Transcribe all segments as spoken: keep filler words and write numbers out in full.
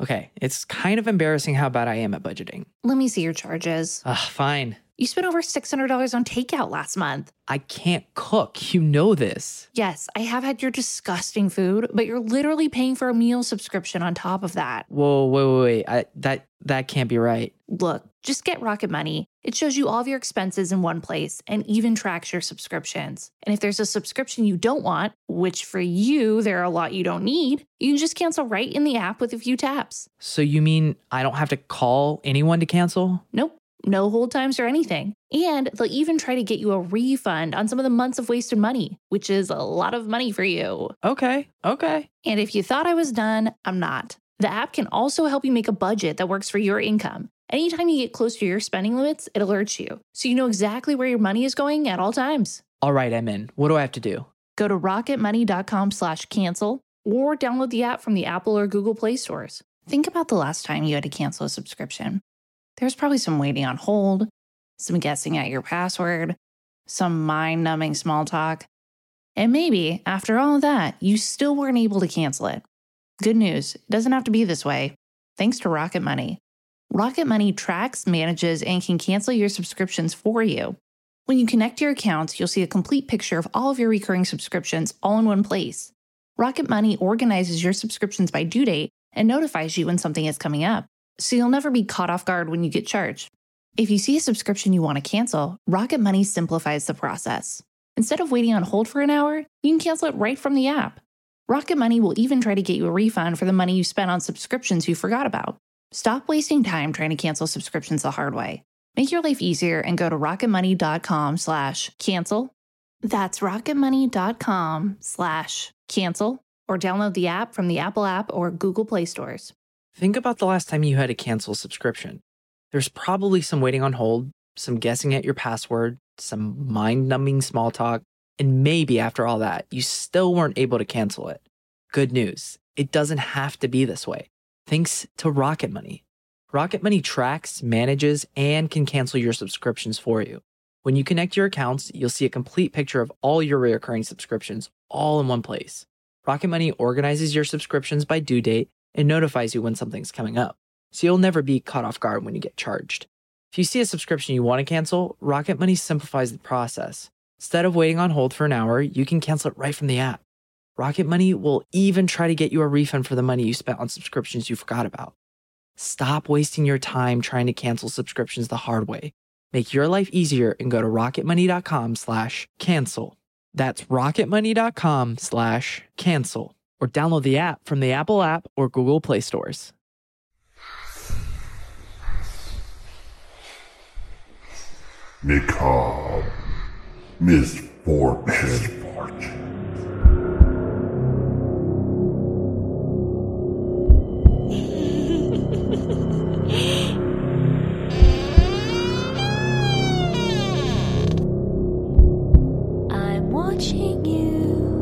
Okay, it's kind of embarrassing how bad I am at budgeting. Let me see your charges. Ugh, fine. You spent over six hundred dollars on takeout last month. I can't cook. You know this. Yes, I have had your disgusting food, but you're literally paying for a meal subscription on top of that. Whoa, wait, wait, wait. I, that, that can't be right. Look, just get Rocket Money. It shows you all of your expenses in one place and even tracks your subscriptions. And if there's a subscription you don't want, which for you, there are a lot you don't need, you can just cancel right in the app with a few taps. So you mean I don't have to call anyone to cancel? Nope. No hold times or anything. And they'll even try to get you a refund on some of the months of wasted money, which is a lot of money for you. Okay, okay. And if you thought I was done, I'm not. The app can also help you make a budget that works for your income. Anytime you get close to your spending limits, it alerts you, so you know exactly where your money is going at all times. All right, I'm in. What do I have to do? Go to rocketmoney.com slash cancel or download the app from the Apple or Google Play stores. Think about the last time you had to cancel a subscription. There's probably some waiting on hold, some guessing at your password, some mind-numbing small talk. And maybe, after all of that, you still weren't able to cancel it. Good news, it doesn't have to be this way. Thanks to Rocket Money. Rocket Money tracks, manages, and can cancel your subscriptions for you. When you connect your accounts, you'll see a complete picture of all of your recurring subscriptions all in one place. Rocket Money organizes your subscriptions by due date and notifies you when something is coming up, so you'll never be caught off guard when you get charged. If you see a subscription you want to cancel, Rocket Money simplifies the process. Instead of waiting on hold for an hour, you can cancel it right from the app. Rocket Money will even try to get you a refund for the money you spent on subscriptions you forgot about. Stop wasting time trying to cancel subscriptions the hard way. Make your life easier and go to rocketmoney.com slash cancel. That's rocketmoney.com slash cancel or download the app from the Apple app or Google Play stores. Think about the last time you had to cancel a subscription. There's probably some waiting on hold, some guessing at your password, some mind-numbing small talk, and maybe after all that, you still weren't able to cancel it. Good news, it doesn't have to be this way. Thanks to Rocket Money. Rocket Money tracks, manages, and can cancel your subscriptions for you. When you connect your accounts, you'll see a complete picture of all your recurring subscriptions all in one place. Rocket Money organizes your subscriptions by due date and notifies you when something's coming up, so you'll never be caught off guard when you get charged. If you see a subscription you want to cancel, Rocket Money simplifies the process. Instead of waiting on hold for an hour, you can cancel it right from the app. Rocket Money will even try to get you a refund for the money you spent on subscriptions you forgot about. Stop wasting your time trying to cancel subscriptions the hard way. Make your life easier and go to rocketmoney.com slash cancel. That's rocketmoney.com slash cancel. Or download the app from the Apple app or Google Play stores. Macabre. Misfortune. Misfortune. I'm watching you.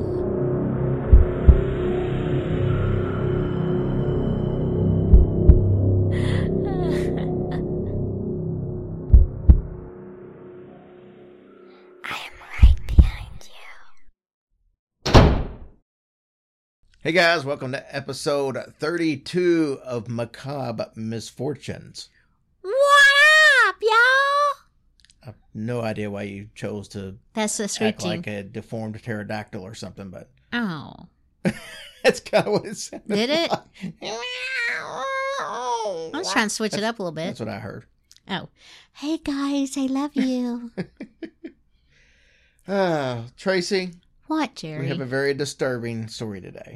Hey guys, welcome to episode thirty-two of Macabre Misfortunes. What up, y'all? I have no idea why you chose to That's the act screeching. like a deformed pterodactyl or something, but Oh. that's kind of what it sounded Did it? like. I was trying to switch it up a little bit. That's what I heard. Oh. Hey, guys, I love you. Uh, Tracy, What, Jerry? we have a very disturbing story today.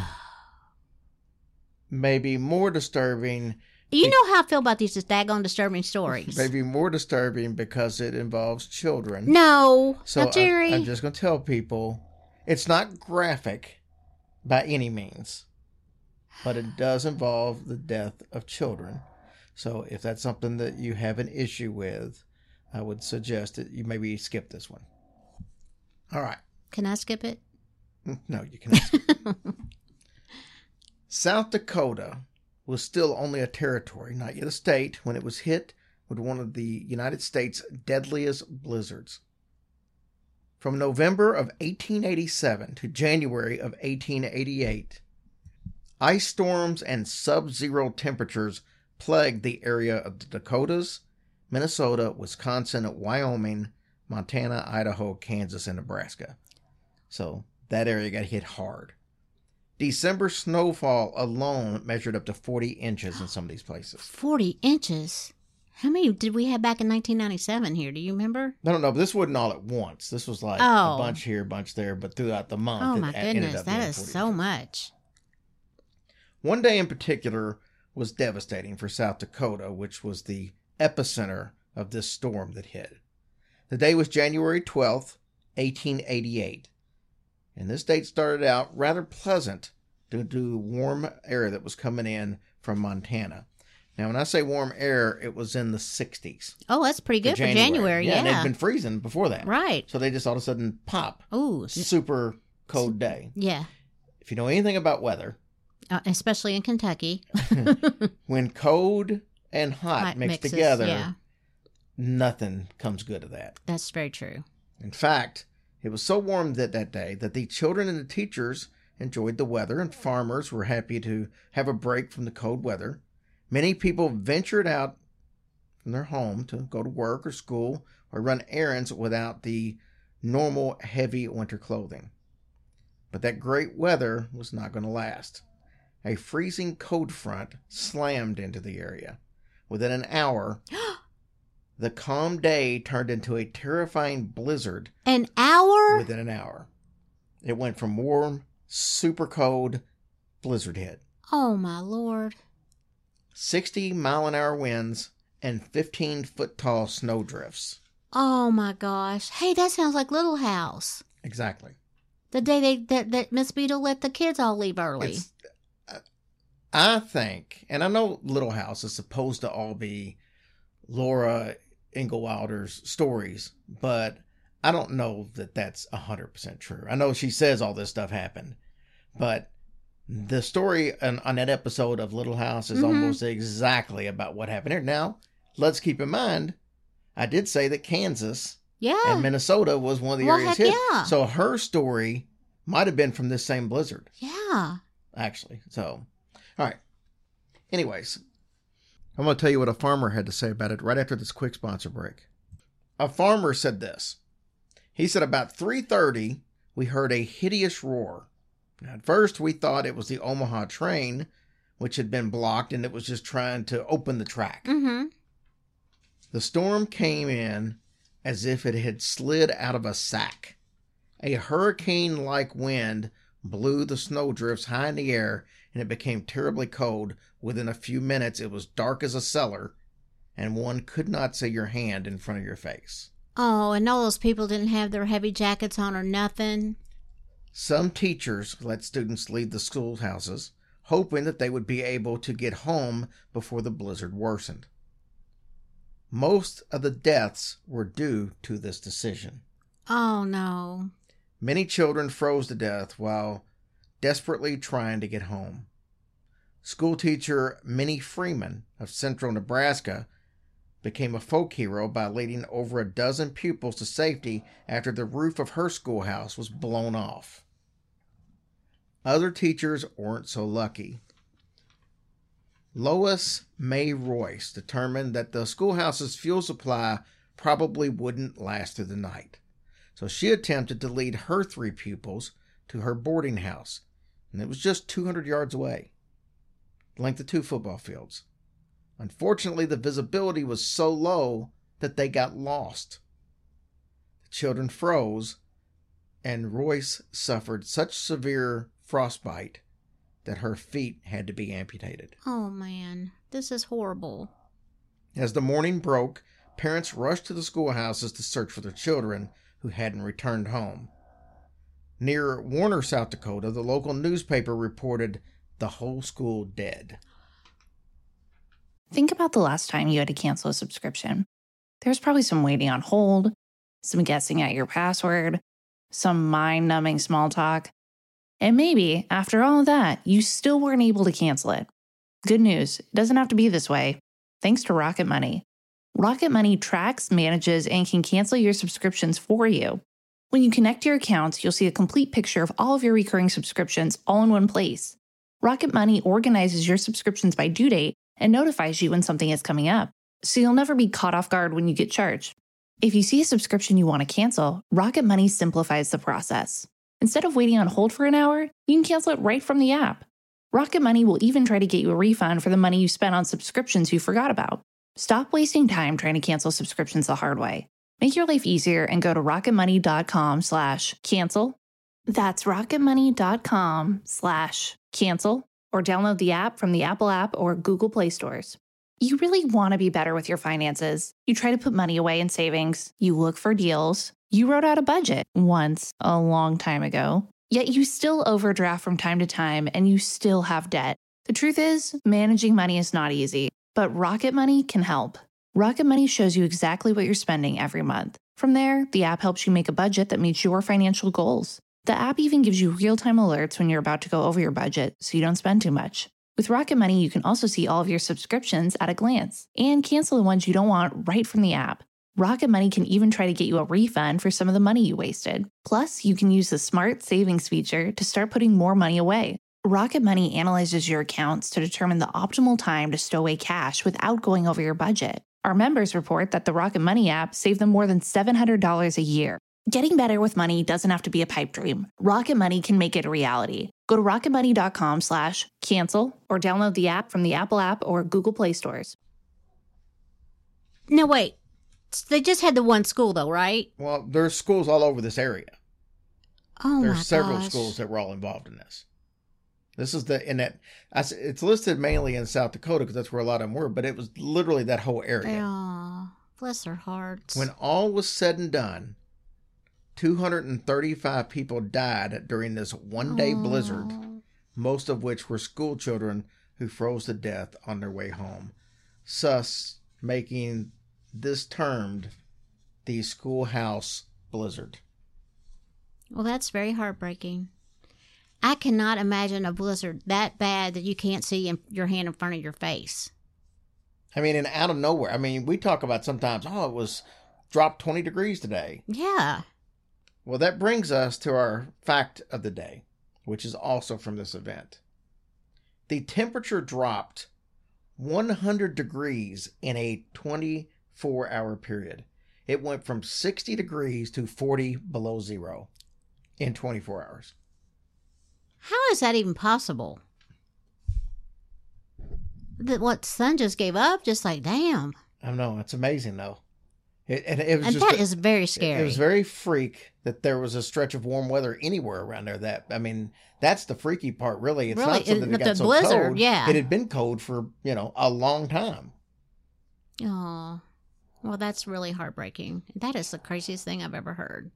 Maybe more disturbing, You know how I feel about these daggone disturbing stories. maybe more disturbing because it involves children. No. So now, Jerry. I, I'm just going to tell people it's not graphic by any means, but it does involve the death of children. So if that's something that you have an issue with, I would suggest that you maybe skip this one. All right. Can I skip it? No, you cannot skip it. South Dakota was still only a territory, not yet a state, when it was hit with one of the United States' deadliest blizzards. From November of eighteen eighty-seven to January of eighteen eighty-eight, Ice storms and sub-zero temperatures plagued the area of the Dakotas, Minnesota, Wisconsin, Wyoming, Montana, Idaho, Kansas, and Nebraska. So that area got hit hard. December snowfall alone measured up to forty inches in some of these places. forty inches? How many did we have back in nineteen ninety-seven here? Do you remember? I don't know, but this wasn't all at once. This was like Oh. a bunch here, a bunch there, but throughout the month. Oh, it my a- ended goodness. up That being is forty so inches. much. One day in particular was devastating for South Dakota, which was the epicenter of this storm that hit. The day was January twelfth, eighteen eighty-eight. And this date started out rather pleasant due to warm air that was coming in from Montana. Now, when I say warm air, it was in the sixties. Oh, that's pretty good for January. Yeah, Yeah. and it'd been freezing before that. Right. So they just all of a sudden pop. Ooh. Super cold day. Yeah. If you know anything about weather, Uh, especially in Kentucky. when cold and hot, Hot mix mixes, together, yeah. nothing comes good of that. That's very true. In fact, it was so warm that that day that the children and the teachers enjoyed the weather, and farmers were happy to have a break from the cold weather. Many people ventured out from their home to go to work or school or run errands without the normal heavy winter clothing. But that great weather was not going to last. A freezing cold front slammed into the area. Within an hour, the calm day turned into a terrifying blizzard An hour? within an hour. It went from warm, super cold, blizzard hit. Oh, my Lord. sixty mile an hour winds and fifteen foot tall snow drifts. Oh, my gosh. Hey, that sounds like Little House. Exactly. The day they that, that Miss Beadle let the kids all leave early. It's, uh, I think, and I know Little House is supposed to all be Laura Ingalls Wilder's stories, but I don't know that that's one hundred percent true. I know she says all this stuff happened, but the story on, on that episode of Little House is Mhm. almost exactly about what happened here. Now, let's keep in mind, I did say that Kansas yeah. and Minnesota was one of the Well, areas heck hit. yeah. So her story might have been from this same blizzard, Yeah. actually. So, all right. Anyways, I'm going to tell you what a farmer had to say about it right after this quick sponsor break. A farmer said this. He said, about three thirty, we heard a hideous roar. Now, at first, we thought it was the Omaha train, which had been blocked, and it was just trying to open the track. Mm-hmm. The storm came in as if it had slid out of a sack. A hurricane-like wind blew the snowdrifts high in the air, and it became terribly cold. Within a few minutes, it was dark as a cellar, and one could not see your hand in front of your face. Oh, and all those people didn't have their heavy jackets on or nothing. Some teachers let students leave the schoolhouses, hoping that they would be able to get home before the blizzard worsened. Most of the deaths were due to this decision. Oh, no. Many children froze to death while desperately trying to get home. Schoolteacher Minnie Freeman of central Nebraska became a folk hero by leading over a dozen pupils to safety after the roof of her schoolhouse was blown off. Other teachers weren't so lucky. Lois May Royce determined that the schoolhouse's fuel supply probably wouldn't last through the night. So she attempted to lead her three pupils to her boarding house, and it was just two hundred yards away, the length of two football fields. Unfortunately, the visibility was so low that they got lost. The children froze, and Royce suffered such severe frostbite that her feet had to be amputated. Oh, man. This is horrible. As the morning broke, parents rushed to the schoolhouses to search for their children who hadn't returned home. Near Warner, South Dakota, the local newspaper reported the whole school dead. Think about the last time you had to cancel a subscription. There's probably some waiting on hold, some guessing at your password, some mind-numbing small talk. And maybe, after all of that, you still weren't able to cancel it. Good news, it doesn't have to be this way. Thanks to Rocket Money. Rocket Money tracks, manages, and can cancel your subscriptions for you. When you connect your accounts, you'll see a complete picture of all of your recurring subscriptions all in one place. Rocket Money organizes your subscriptions by due date and notifies you when something is coming up, so you'll never be caught off guard when you get charged. If you see a subscription you want to cancel, Rocket Money simplifies the process. Instead of waiting on hold for an hour, you can cancel it right from the app. Rocket Money will even try to get you a refund for the money you spent on subscriptions you forgot about. Stop wasting time trying to cancel subscriptions the hard way. Make your life easier and go to rocketmoney.com slash cancel. That's rocketmoney.com slash cancel or download the app from the Apple app or Google Play stores. You really want to be better with your finances. You try to put money away in savings. You look for deals. You wrote out a budget once a long time ago. Yet you still overdraft from time to time and you still have debt. The truth is, managing money is not easy, but Rocket Money can help. Rocket Money shows you exactly what you're spending every month. From there, the app helps you make a budget that meets your financial goals. The app even gives you real-time alerts when you're about to go over your budget so you don't spend too much. With Rocket Money, you can also see all of your subscriptions at a glance and cancel the ones you don't want right from the app. Rocket Money can even try to get you a refund for some of the money you wasted. Plus, you can use the Smart Savings feature to start putting more money away. Rocket Money analyzes your accounts to determine the optimal time to stow away cash without going over your budget. Our members report that the Rocket Money app saved them more than seven hundred dollars a year. Getting better with money doesn't have to be a pipe dream. Rocket Money can make it a reality. Go to rocketmoney.com slash cancel or download the app from the Apple app or Google Play stores. No, wait. They just had the one school, though, right? Well, there's schools all over this area. Oh, my There's several gosh. schools that were all involved in this. This is the, in that, I s- it's listed mainly in South Dakota because that's where a lot of them were, but it was literally that whole area. Oh, bless their hearts. When all was said and done, two hundred thirty-five people died during this one-day blizzard, most of which were school children who froze to death on their way home, thus making this termed the schoolhouse blizzard. Well, that's very heartbreaking. I cannot imagine a blizzard that bad that you can't see in your hand in front of your face. I mean, and out of nowhere. I mean, we talk about sometimes, oh, it was dropped twenty degrees today. Yeah. Well, that brings us to our fact of the day, which is also from this event. The temperature dropped one hundred degrees in a twenty-four hour period. It went from sixty degrees to forty below zero in twenty-four hours. How is that even possible? The, what, sun just gave up? Just like, damn. I don't know. It's amazing, though. It, and it was And just that a- is very It scary. was very freak that there was a stretch of warm weather anywhere around there. That I mean, that's the freaky part, really. It's Really, not something it- that got the so blizzard, cold. yeah. It had been cold for, you know, a long time. Oh, well, that's really heartbreaking. That is the craziest thing I've ever heard.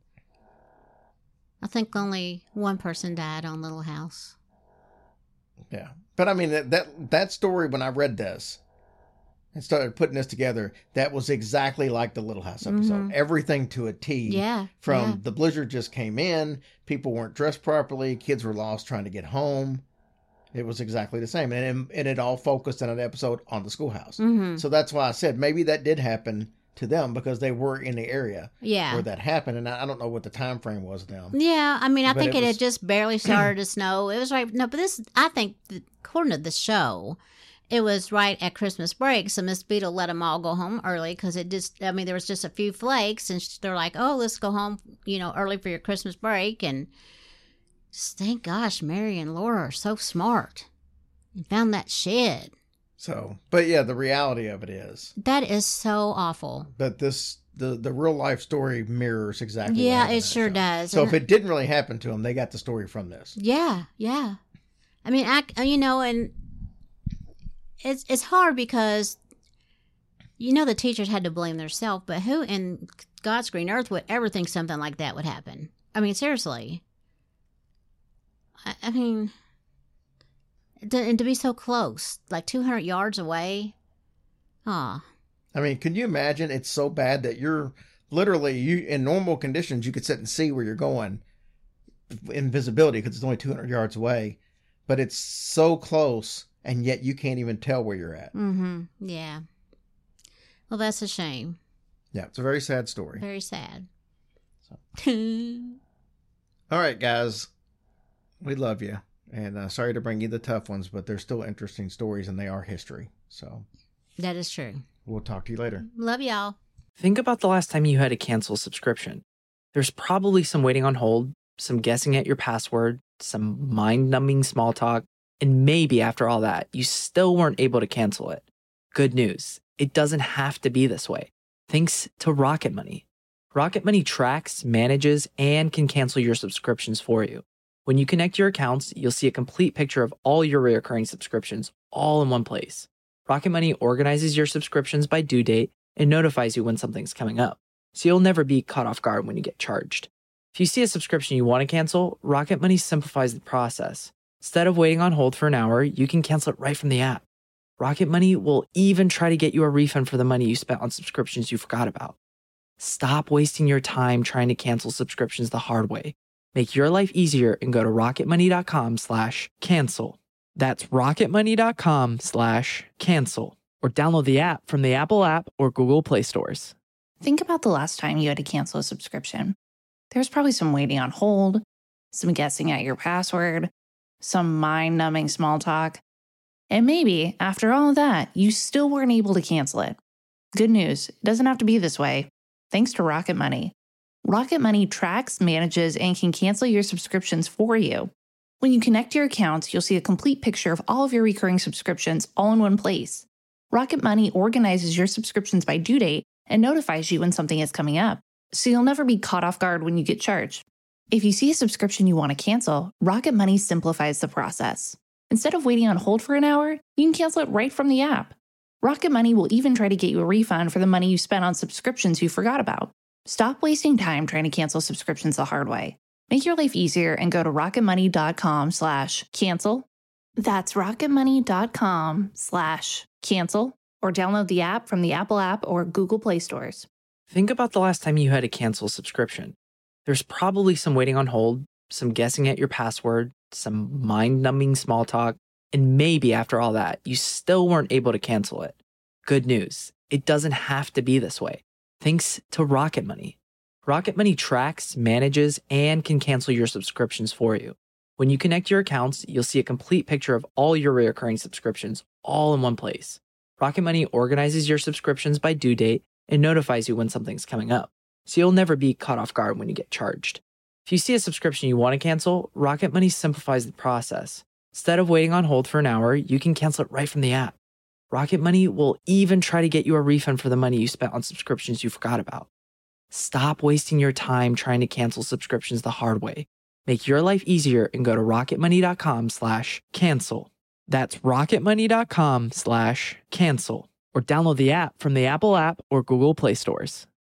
I think only one person died on Little House. Yeah. But I mean, that that, that story, when I read this and started putting this together, that was exactly like the Little House episode. Mhm. Everything to a T. Yeah. From yeah. the blizzard just came in, people weren't dressed properly, kids were lost trying to get home. It was exactly the same. And, and it all focused in an episode on the schoolhouse. Mhm. So that's why I said maybe that did happen to them because they were in the area Yeah. where that happened. And I I don't know what the time frame was of them. Yeah, I mean, I But think it it, was- had just barely started to snow. It was right. No, but this, I think, according to the show, it was right at Christmas break. So Miss Beadle let them all go home early because it just, I mean, there was just a few flakes, and they're like, "Oh, let's go home, you know, early for your Christmas break." And just thank gosh, Mary and Laura are so smart and found that shed. So, but yeah, the reality of it is That is so awful. that this, the, the real life story mirrors exactly what Yeah, happened in it that sure show. does. So And- if it didn't really happen to them, they got the story from this. Yeah, yeah. I mean, I, you know, and it's it's hard because, you know, the teachers had to blame themselves, but who in God's green earth would ever think something like that would happen? I mean, seriously. I, I mean, to, and to be so close, like two hundred yards away. Aw. I mean, can you imagine? It's so bad that you're literally, you in normal conditions, you could sit and see where you're going in visibility because it's only two hundred yards away, but it's so close and yet you can't even tell where you're at. Mm-hmm. Yeah. Well, that's a shame. Yeah, it's a very sad story. Very sad. All right, guys. We love you. And uh, sorry to bring you the tough ones, but they're still interesting stories and they are history. So That is true. we'll talk to you later. Love y'all. Think about the last time you had to cancel a subscription. There's probably some waiting on hold, some guessing at your password, some mind-numbing small talk, and maybe after all that, you still weren't able to cancel it. Good news, it doesn't have to be this way. Thanks to Rocket Money. Rocket Money tracks, manages, and can cancel your subscriptions for you. When you connect your accounts, you'll see a complete picture of all your recurring subscriptions all in one place. Rocket Money organizes your subscriptions by due date and notifies you when something's coming up, so you'll never be caught off guard when you get charged. If you see a subscription you want to cancel, Rocket Money simplifies the process. Instead of waiting on hold for an hour, you can cancel it right from the app. Rocket Money will even try to get you a refund for the money you spent on subscriptions you forgot about. Stop wasting your time trying to cancel subscriptions the hard way. Make your life easier and go to rocketmoney.com slash cancel. That's rocketmoney.com slash cancel. Or download the app from the Apple app or Google Play stores. Think about the last time you had to cancel a subscription. There's probably some waiting on hold, some guessing at your password, some mind-numbing small talk. And maybe, after all of that, you still weren't able to cancel it. Good news, it doesn't have to be this way. Thanks to Rocket Money. Rocket Money tracks, manages, and can cancel your subscriptions for you. When you connect your accounts, you'll see a complete picture of all of your recurring subscriptions all in one place. Rocket Money organizes your subscriptions by due date and notifies you when something is coming up, so you'll never be caught off guard when you get charged. If you see a subscription you want to cancel, Rocket Money simplifies the process. Instead of waiting on hold for an hour, you can cancel it right from the app. Rocket Money will even try to get you a refund for the money you spent on subscriptions you forgot about. Stop wasting time trying to cancel subscriptions the hard way. Make your life easier and go to rocketmoney.com slash cancel. That's rocketmoney.com slash cancel, or download the app from the Apple app or Google Play stores. Think about the last time you had to cancel a subscription. There's probably some waiting on hold, some guessing at your password, some mind-numbing small talk, and maybe after all that, you still weren't able to cancel it. Good news, it doesn't have to be this way. Thanks to Rocket Money. Rocket Money tracks, manages, and can cancel your subscriptions for you. When you connect your accounts, you'll see a complete picture of all your recurring subscriptions all in one place. Rocket Money organizes your subscriptions by due date and notifies you when something's coming up, so you'll never be caught off guard when you get charged. If you see a subscription you want to cancel, Rocket Money simplifies the process. Instead of waiting on hold for an hour, you can cancel it right from the app. Rocket Money will even try to get you a refund for the money you spent on subscriptions you forgot about. Stop wasting your time trying to cancel subscriptions the hard way. Make your life easier and go to rocketmoney.com slash cancel. That's rocketmoney.com slash cancel. Or download the app from the Apple app or Google Play stores.